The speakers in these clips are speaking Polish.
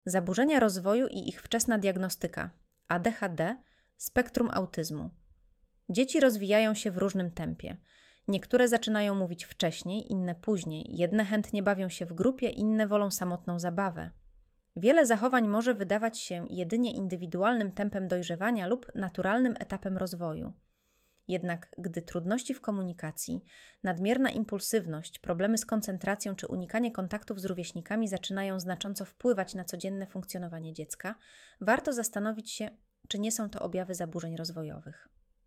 Zaburzenia rozwoju i ich wczesna diagnostyka. ADHD, spektrum autyzmu. Dzieci rozwijają się w różnym tempie. Niektóre zaczynają mówić wcześniej, inne później. Jedne chętnie bawią się w grupie, inne wolą samotną zabawę. Wiele zachowań może wydawać się jedynie indywidualnym tempem dojrzewania lub naturalnym etapem rozwoju. Jednak gdy trudności w komunikacji, nadmierna impulsywność, problemy z koncentracją czy unikanie kontaktów z rówieśnikami zaczynają znacząco wpływać na codzienne funkcjonowanie dziecka, warto zastanowić się, czy nie są to objawy zaburzeń rozwojowych.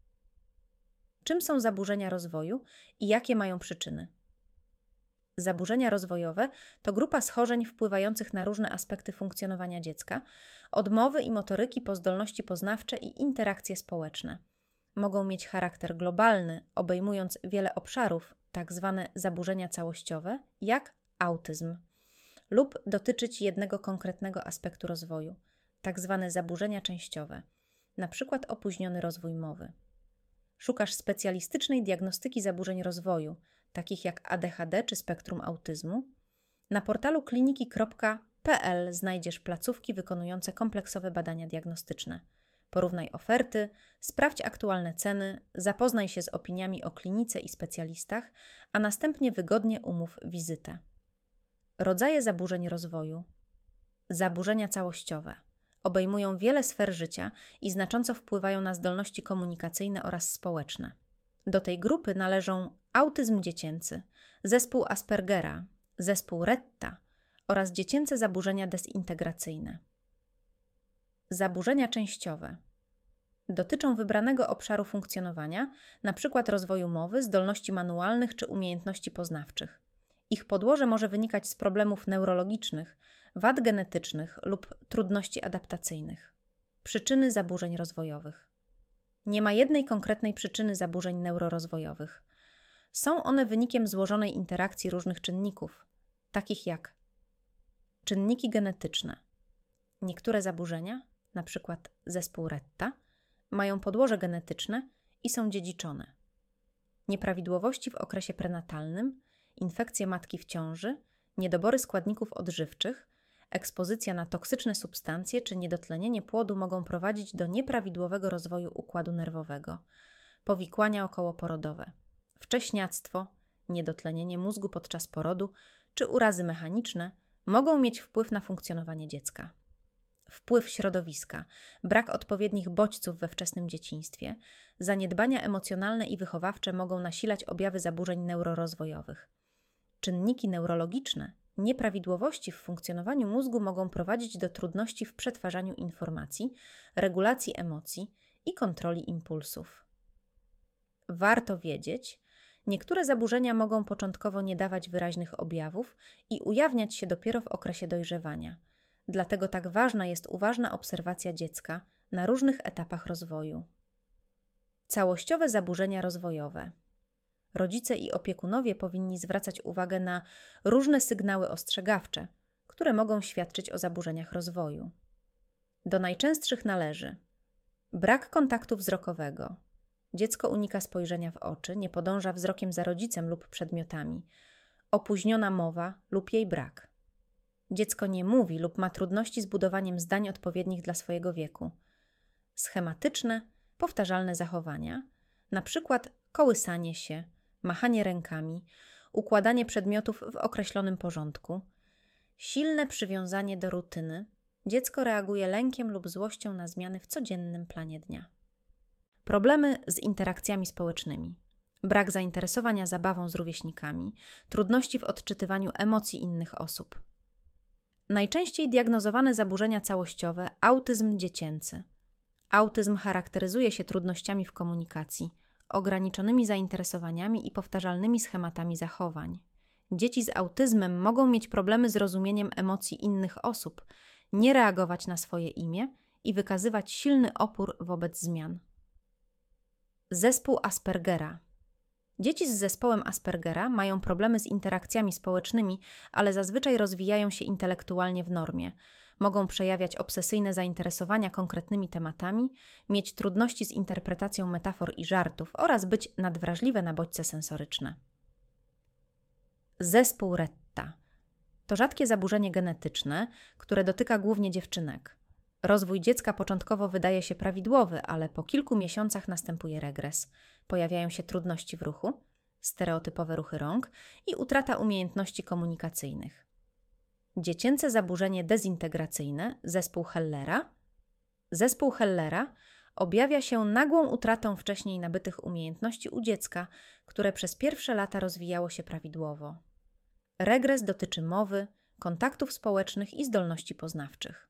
Czym są zaburzenia rozwoju i jakie mają przyczyny? Zaburzenia rozwojowe to grupa schorzeń wpływających na różne aspekty funkcjonowania dziecka, od mowy i motoryki po zdolności poznawcze i interakcje społeczne. Mogą mieć charakter globalny, obejmując wiele obszarów, tzw. zaburzenia całościowe, jak autyzm, lub dotyczyć jednego konkretnego aspektu rozwoju, tzw. zaburzenia częściowe, np. opóźniony rozwój mowy. Szukasz specjalistycznej diagnostyki zaburzeń rozwoju, takich jak ADHD czy spektrum autyzmu? Na portalu kliniki.pl znajdziesz placówki wykonujące kompleksowe badania diagnostyczne. Porównaj oferty, sprawdź aktualne ceny, zapoznaj się z opiniami o klinice i specjalistach, a następnie wygodnie umów wizytę. Rodzaje zaburzeń rozwoju. Zaburzenia całościowe. Obejmują wiele sfer życia i znacząco wpływają na zdolności komunikacyjne oraz społeczne. Do tej grupy należą autyzm dziecięcy, zespół Aspergera, zespół Retta oraz dziecięce zaburzenia dezintegracyjne. Zaburzenia częściowe. Dotyczą wybranego obszaru funkcjonowania, np. rozwoju mowy, zdolności manualnych czy umiejętności poznawczych. Ich podłoże może wynikać z problemów neurologicznych, wad genetycznych lub trudności adaptacyjnych. Przyczyny zaburzeń rozwojowych. Nie ma jednej konkretnej przyczyny zaburzeń neurorozwojowych. Są one wynikiem złożonej interakcji różnych czynników, takich jak czynniki genetyczne. Niektóre zaburzenia, np. zespół Retta, mają podłoże genetyczne i są dziedziczone. Nieprawidłowości w okresie prenatalnym, infekcje matki w ciąży, niedobory składników odżywczych, ekspozycja na toksyczne substancje czy niedotlenienie płodu mogą prowadzić do nieprawidłowego rozwoju układu nerwowego, powikłania okołoporodowe, wcześniactwo, niedotlenienie mózgu podczas porodu czy urazy mechaniczne mogą mieć wpływ na funkcjonowanie dziecka. Wpływ środowiska, brak odpowiednich bodźców we wczesnym dzieciństwie, zaniedbania emocjonalne i wychowawcze mogą nasilać objawy zaburzeń neurorozwojowych. Czynniki neurologiczne, nieprawidłowości w funkcjonowaniu mózgu mogą prowadzić do trudności w przetwarzaniu informacji, regulacji emocji i kontroli impulsów. Warto wiedzieć, niektóre zaburzenia mogą początkowo nie dawać wyraźnych objawów i ujawniać się dopiero w okresie dojrzewania. Dlatego tak ważna jest uważna obserwacja dziecka na różnych etapach rozwoju. Całościowe zaburzenia rozwojowe. Rodzice i opiekunowie powinni zwracać uwagę na różne sygnały ostrzegawcze, które mogą świadczyć o zaburzeniach rozwoju. Do najczęstszych należy brak kontaktu wzrokowego. Dziecko unika spojrzenia w oczy, nie podąża wzrokiem za rodzicem lub przedmiotami. Opóźniona mowa lub jej brak. Dziecko nie mówi lub ma trudności z budowaniem zdań odpowiednich dla swojego wieku. Schematyczne, powtarzalne zachowania, np. kołysanie się, machanie rękami, układanie przedmiotów w określonym porządku, silne przywiązanie do rutyny. Dziecko reaguje lękiem lub złością na zmiany w codziennym planie dnia. Problemy z interakcjami społecznymi. Brak zainteresowania zabawą z rówieśnikami, trudności w odczytywaniu emocji innych osób. Najczęściej diagnozowane zaburzenia całościowe autyzm dziecięcy. Autyzm charakteryzuje się trudnościami w komunikacji, ograniczonymi zainteresowaniami i powtarzalnymi schematami zachowań. Dzieci z autyzmem mogą mieć problemy z rozumieniem emocji innych osób, nie reagować na swoje imię i wykazywać silny opór wobec zmian. Zespół Aspergera. Dzieci z zespołem Aspergera mają problemy z interakcjami społecznymi, ale zazwyczaj rozwijają się intelektualnie w normie. Mogą przejawiać obsesyjne zainteresowania konkretnymi tematami, mieć trudności z interpretacją metafor i żartów oraz być nadwrażliwe na bodźce sensoryczne. Zespół Retta. To rzadkie zaburzenie genetyczne, które dotyka głównie dziewczynek. Rozwój dziecka początkowo wydaje się prawidłowy, ale po kilku miesiącach następuje regres. Pojawiają się trudności w ruchu, stereotypowe ruchy rąk i utrata umiejętności komunikacyjnych. Dziecięce zaburzenie dezintegracyjne, zespół Hellera. Zespół Hellera objawia się nagłą utratą wcześniej nabytych umiejętności u dziecka, które przez pierwsze lata rozwijało się prawidłowo. Regres dotyczy mowy, kontaktów społecznych i zdolności poznawczych.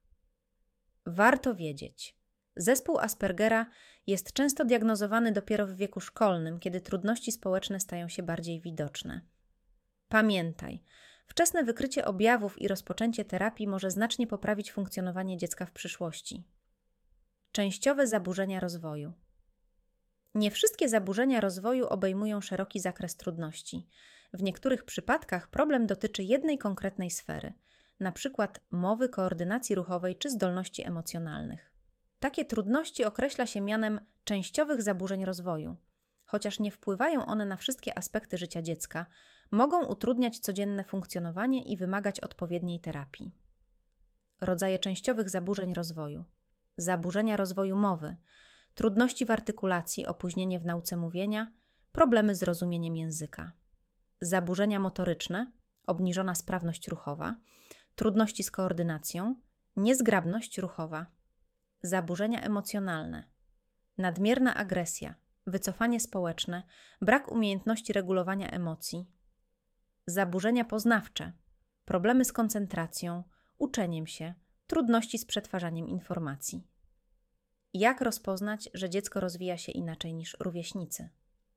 Warto wiedzieć. Zespół Aspergera jest często diagnozowany dopiero w wieku szkolnym, kiedy trudności społeczne stają się bardziej widoczne. Pamiętaj, wczesne wykrycie objawów i rozpoczęcie terapii może znacznie poprawić funkcjonowanie dziecka w przyszłości. Częściowe zaburzenia rozwoju. Nie wszystkie zaburzenia rozwoju obejmują szeroki zakres trudności. W niektórych przypadkach problem dotyczy jednej konkretnej sfery, np. mowy, koordynacji ruchowej czy zdolności emocjonalnych. Takie trudności określa się mianem częściowych zaburzeń rozwoju. Chociaż nie wpływają one na wszystkie aspekty życia dziecka, mogą utrudniać codzienne funkcjonowanie i wymagać odpowiedniej terapii. Rodzaje częściowych zaburzeń rozwoju. Zaburzenia rozwoju mowy, trudności w artykulacji, opóźnienie w nauce mówienia, problemy z rozumieniem języka. Zaburzenia motoryczne, obniżona sprawność ruchowa, trudności z koordynacją, niezgrabność ruchowa. Zaburzenia emocjonalne, nadmierna agresja, wycofanie społeczne, brak umiejętności regulowania emocji. Zaburzenia poznawcze, problemy z koncentracją, uczeniem się, trudności z przetwarzaniem informacji. Jak rozpoznać, że dziecko rozwija się inaczej niż rówieśnicy?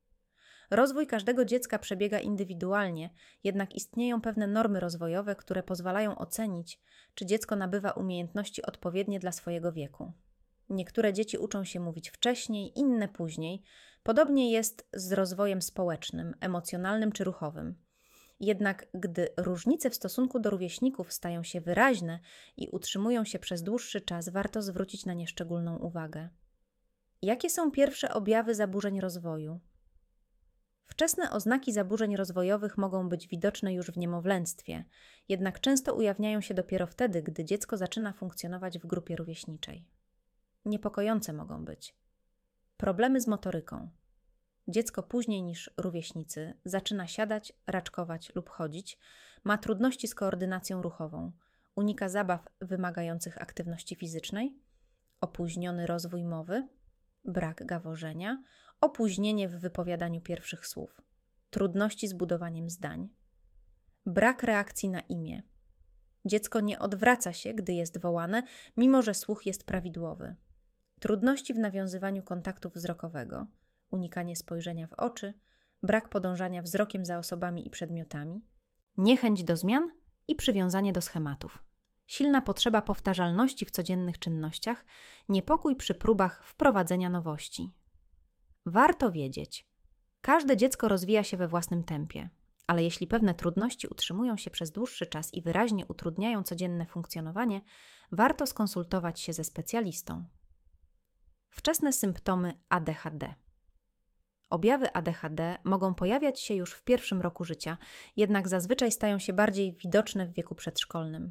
Rozwój każdego dziecka przebiega indywidualnie, jednak istnieją pewne normy rozwojowe, które pozwalają ocenić, czy dziecko nabywa umiejętności odpowiednie dla swojego wieku. Niektóre dzieci uczą się mówić wcześniej, inne później. Podobnie jest z rozwojem społecznym, emocjonalnym czy ruchowym. Jednak gdy różnice w stosunku do rówieśników stają się wyraźne i utrzymują się przez dłuższy czas, warto zwrócić na nie szczególną uwagę. Jakie są pierwsze objawy zaburzeń rozwoju? Wczesne oznaki zaburzeń rozwojowych mogą być widoczne już w niemowlęctwie, jednak często ujawniają się dopiero wtedy, gdy dziecko zaczyna funkcjonować w grupie rówieśniczej. Niepokojące mogą być problemy z motoryką. Dziecko później niż rówieśnicy zaczyna siadać, raczkować lub chodzić, ma trudności z koordynacją ruchową, unika zabaw wymagających aktywności fizycznej, opóźniony rozwój mowy, brak gaworzenia, opóźnienie w wypowiadaniu pierwszych słów, trudności z budowaniem zdań, brak reakcji na imię. Dziecko nie odwraca się, gdy jest wołane, mimo że słuch jest prawidłowy. Trudności w nawiązywaniu kontaktu wzrokowego, unikanie spojrzenia w oczy, brak podążania wzrokiem za osobami i przedmiotami, niechęć do zmian i przywiązanie do schematów. Silna potrzeba powtarzalności w codziennych czynnościach, niepokój przy próbach wprowadzenia nowości. Warto wiedzieć, każde dziecko rozwija się we własnym tempie, ale jeśli pewne trudności utrzymują się przez dłuższy czas i wyraźnie utrudniają codzienne funkcjonowanie, warto skonsultować się ze specjalistą. Wczesne symptomy ADHD. Objawy ADHD mogą pojawiać się już w pierwszym roku życia, jednak zazwyczaj stają się bardziej widoczne w wieku przedszkolnym.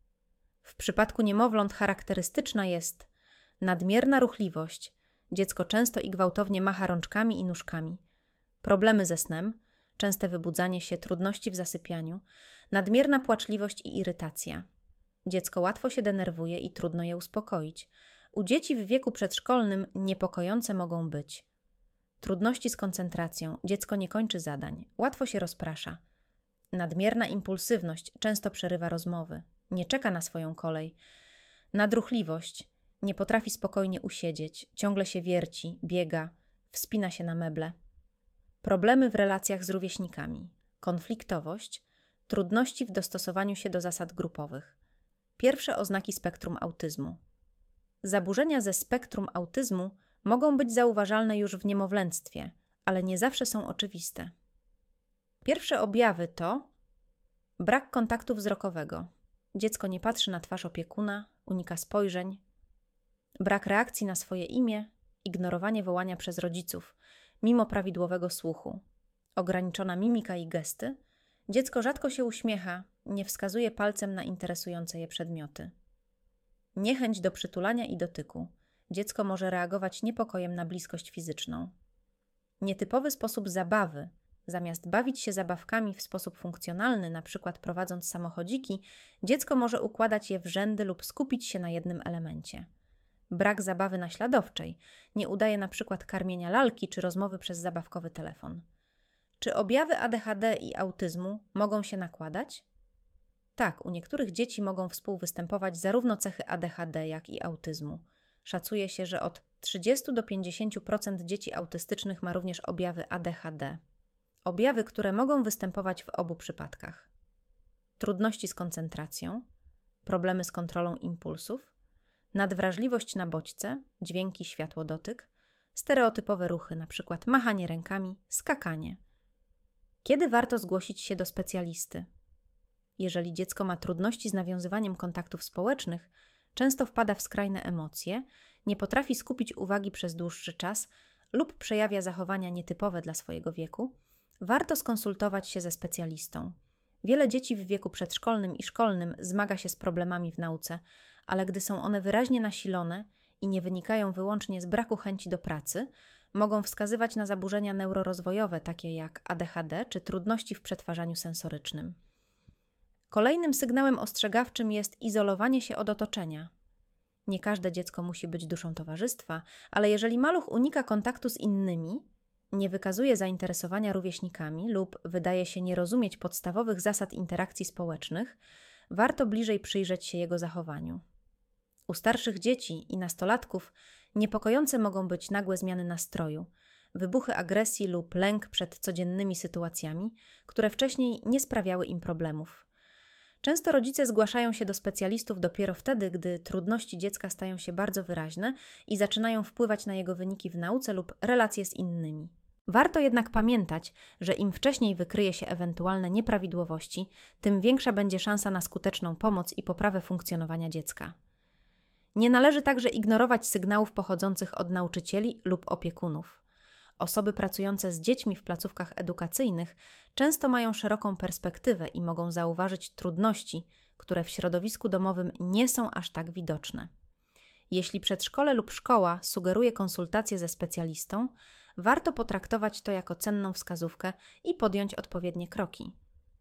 W przypadku niemowląt charakterystyczna jest nadmierna ruchliwość, dziecko często i gwałtownie macha rączkami i nóżkami, problemy ze snem, częste wybudzanie się, trudności w zasypianiu, nadmierna płaczliwość i irytacja. Dziecko łatwo się denerwuje i trudno je uspokoić. U dzieci w wieku przedszkolnym niepokojące mogą być trudności z koncentracją, dziecko nie kończy zadań, łatwo się rozprasza. Nadmierna impulsywność, często przerywa rozmowy, nie czeka na swoją kolej. Nadruchliwość, nie potrafi spokojnie usiedzieć, ciągle się wierci, biega, wspina się na meble. Problemy w relacjach z rówieśnikami, konfliktowość, trudności w dostosowaniu się do zasad grupowych. Pierwsze oznaki spektrum autyzmu. Zaburzenia ze spektrum autyzmu mogą być zauważalne już w niemowlęctwie, ale nie zawsze są oczywiste. Pierwsze objawy to brak kontaktu wzrokowego. Dziecko nie patrzy na twarz opiekuna, unika spojrzeń, brak reakcji na swoje imię, ignorowanie wołania przez rodziców, mimo prawidłowego słuchu, ograniczona mimika i gesty. Dziecko rzadko się uśmiecha, nie wskazuje palcem na interesujące je przedmioty. Niechęć do przytulania i dotyku. Dziecko może reagować niepokojem na bliskość fizyczną. Nietypowy sposób zabawy. Zamiast bawić się zabawkami w sposób funkcjonalny, np. prowadząc samochodziki, dziecko może układać je w rzędy lub skupić się na jednym elemencie. Brak zabawy naśladowczej. Nie udaje np. karmienia lalki czy rozmowy przez zabawkowy telefon. Czy objawy ADHD i autyzmu mogą się nakładać? Tak, u niektórych dzieci mogą współwystępować zarówno cechy ADHD, jak i autyzmu. Szacuje się, że od 30 do 50% dzieci autystycznych ma również objawy ADHD. Objawy, które mogą występować w obu przypadkach. Trudności z koncentracją, problemy z kontrolą impulsów, nadwrażliwość na bodźce, dźwięki, światło, dotyk, stereotypowe ruchy, np. machanie rękami, skakanie. Kiedy warto zgłosić się do specjalisty? Jeżeli dziecko ma trudności z nawiązywaniem kontaktów społecznych, często wpada w skrajne emocje, nie potrafi skupić uwagi przez dłuższy czas lub przejawia zachowania nietypowe dla swojego wieku, warto skonsultować się ze specjalistą. Wiele dzieci w wieku przedszkolnym i szkolnym zmaga się z problemami w nauce, ale gdy są one wyraźnie nasilone i nie wynikają wyłącznie z braku chęci do pracy, mogą wskazywać na zaburzenia neurorozwojowe takie jak ADHD czy trudności w przetwarzaniu sensorycznym. Kolejnym sygnałem ostrzegawczym jest izolowanie się od otoczenia. Nie każde dziecko musi być duszą towarzystwa, ale jeżeli maluch unika kontaktu z innymi, nie wykazuje zainteresowania rówieśnikami lub wydaje się nie rozumieć podstawowych zasad interakcji społecznych, warto bliżej przyjrzeć się jego zachowaniu. U starszych dzieci i nastolatków niepokojące mogą być nagłe zmiany nastroju, wybuchy agresji lub lęk przed codziennymi sytuacjami, które wcześniej nie sprawiały im problemów. Często rodzice zgłaszają się do specjalistów dopiero wtedy, gdy trudności dziecka stają się bardzo wyraźne i zaczynają wpływać na jego wyniki w nauce lub relacje z innymi. Warto jednak pamiętać, że im wcześniej wykryje się ewentualne nieprawidłowości, tym większa będzie szansa na skuteczną pomoc i poprawę funkcjonowania dziecka. Nie należy także ignorować sygnałów pochodzących od nauczycieli lub opiekunów. Osoby pracujące z dziećmi w placówkach edukacyjnych często mają szeroką perspektywę i mogą zauważyć trudności, które w środowisku domowym nie są aż tak widoczne. Jeśli przedszkole lub szkoła sugeruje konsultację ze specjalistą, warto potraktować to jako cenną wskazówkę i podjąć odpowiednie kroki.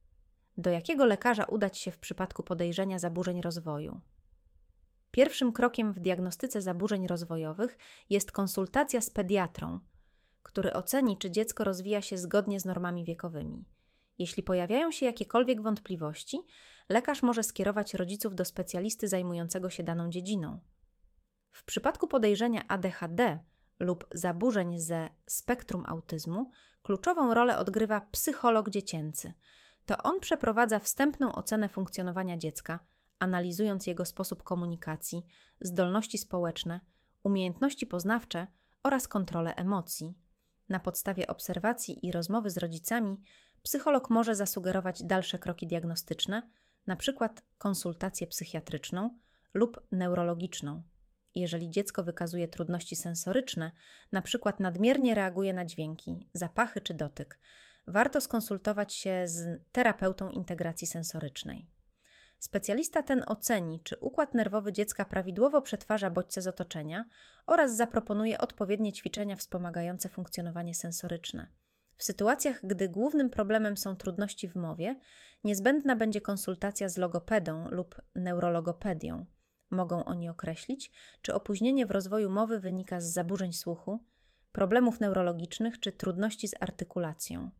Do jakiego lekarza udać się w przypadku podejrzenia zaburzeń rozwoju? Pierwszym krokiem w diagnostyce zaburzeń rozwojowych jest konsultacja z pediatrą, który oceni, czy dziecko rozwija się zgodnie z normami wiekowymi. Jeśli pojawiają się jakiekolwiek wątpliwości, lekarz może skierować rodziców do specjalisty zajmującego się daną dziedziną. W przypadku podejrzenia ADHD lub zaburzeń ze spektrum autyzmu kluczową rolę odgrywa psycholog dziecięcy. To on przeprowadza wstępną ocenę funkcjonowania dziecka, analizując jego sposób komunikacji, zdolności społeczne, umiejętności poznawcze oraz kontrolę emocji. Na podstawie obserwacji i rozmowy z rodzicami psycholog może zasugerować dalsze kroki diagnostyczne, np. konsultację psychiatryczną lub neurologiczną. Jeżeli dziecko wykazuje trudności sensoryczne, np. nadmiernie reaguje na dźwięki, zapachy czy dotyk, warto skonsultować się z terapeutą integracji sensorycznej. Specjalista ten oceni, czy układ nerwowy dziecka prawidłowo przetwarza bodźce z otoczenia oraz zaproponuje odpowiednie ćwiczenia wspomagające funkcjonowanie sensoryczne. W sytuacjach, gdy głównym problemem są trudności w mowie, niezbędna będzie konsultacja z logopedą lub neurologopedią. Mogą oni określić, czy opóźnienie w rozwoju mowy wynika z zaburzeń słuchu, problemów neurologicznych czy trudności z artykulacją.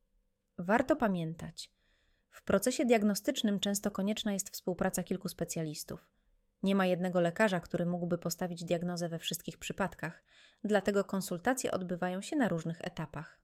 Warto pamiętać, w procesie diagnostycznym często konieczna jest współpraca kilku specjalistów. Nie ma jednego lekarza, który mógłby postawić diagnozę we wszystkich przypadkach, dlatego konsultacje odbywają się na różnych etapach.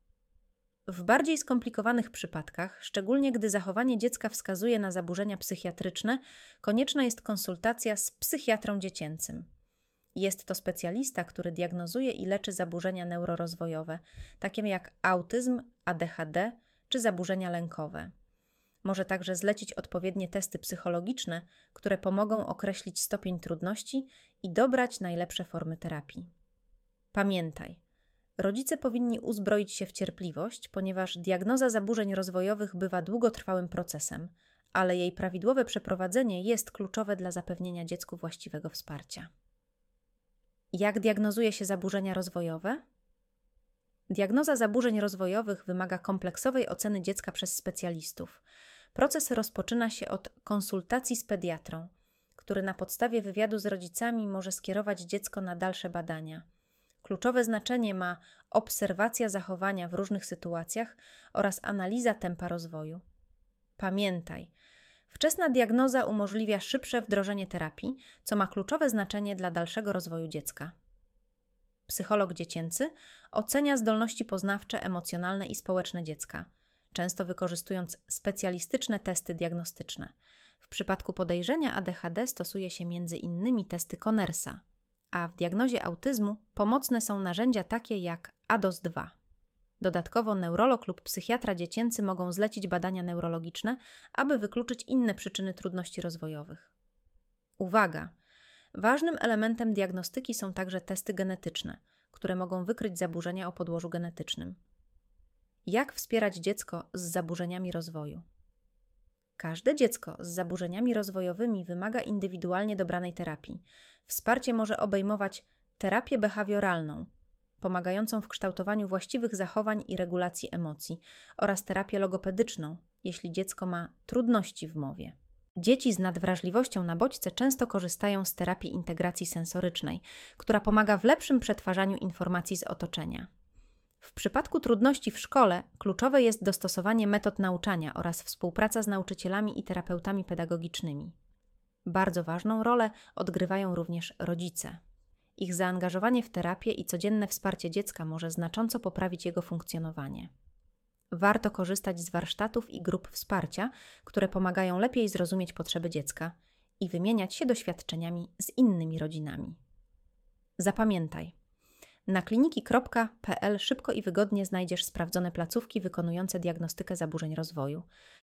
W bardziej skomplikowanych przypadkach, szczególnie gdy zachowanie dziecka wskazuje na zaburzenia psychiatryczne, konieczna jest konsultacja z psychiatrą dziecięcym. Jest to specjalista, który diagnozuje i leczy zaburzenia neurorozwojowe, takie jak autyzm, ADHD czy zaburzenia lękowe. Może także zlecić odpowiednie testy psychologiczne, które pomogą określić stopień trudności i dobrać najlepsze formy terapii. Pamiętaj, Rodzice powinni uzbroić się w cierpliwość, ponieważ diagnoza zaburzeń rozwojowych bywa długotrwałym procesem, ale jej prawidłowe przeprowadzenie jest kluczowe dla zapewnienia dziecku właściwego wsparcia. Jak diagnozuje się zaburzenia rozwojowe? Diagnoza zaburzeń rozwojowych wymaga kompleksowej oceny dziecka przez specjalistów. Proces rozpoczyna się od konsultacji z pediatrą, który na podstawie wywiadu z rodzicami może skierować dziecko na dalsze badania. Kluczowe znaczenie ma obserwacja zachowania w różnych sytuacjach oraz analiza tempa rozwoju. Pamiętaj, wczesna diagnoza umożliwia szybsze wdrożenie terapii, co ma kluczowe znaczenie dla dalszego rozwoju dziecka. Psycholog dziecięcy ocenia zdolności poznawcze, emocjonalne i społeczne dziecka, często wykorzystując specjalistyczne testy diagnostyczne. W przypadku podejrzenia ADHD stosuje się m.in. testy Connersa, a w diagnozie autyzmu pomocne są narzędzia takie jak ADOS-2. Dodatkowo neurolog lub psychiatra dziecięcy mogą zlecić badania neurologiczne, aby wykluczyć inne przyczyny trudności rozwojowych. Uwaga! Ważnym elementem diagnostyki są także testy genetyczne, które mogą wykryć zaburzenia o podłożu genetycznym. Jak wspierać dziecko z zaburzeniami rozwoju? Każde dziecko z zaburzeniami rozwojowymi wymaga indywidualnie dobranej terapii. Wsparcie może obejmować terapię behawioralną, pomagającą w kształtowaniu właściwych zachowań i regulacji emocji, oraz terapię logopedyczną, jeśli dziecko ma trudności w mowie. Dzieci z nadwrażliwością na bodźce często korzystają z terapii integracji sensorycznej, która pomaga w lepszym przetwarzaniu informacji z otoczenia. W przypadku trudności w szkole kluczowe jest dostosowanie metod nauczania oraz współpraca z nauczycielami i terapeutami pedagogicznymi. Bardzo ważną rolę odgrywają również rodzice. Ich zaangażowanie w terapię i codzienne wsparcie dziecka może znacząco poprawić jego funkcjonowanie. Warto korzystać z warsztatów i grup wsparcia, które pomagają lepiej zrozumieć potrzeby dziecka i wymieniać się doświadczeniami z innymi rodzinami. Zapamiętaj, na kliniki.pl szybko i wygodnie znajdziesz sprawdzone placówki wykonujące diagnostykę zaburzeń rozwoju.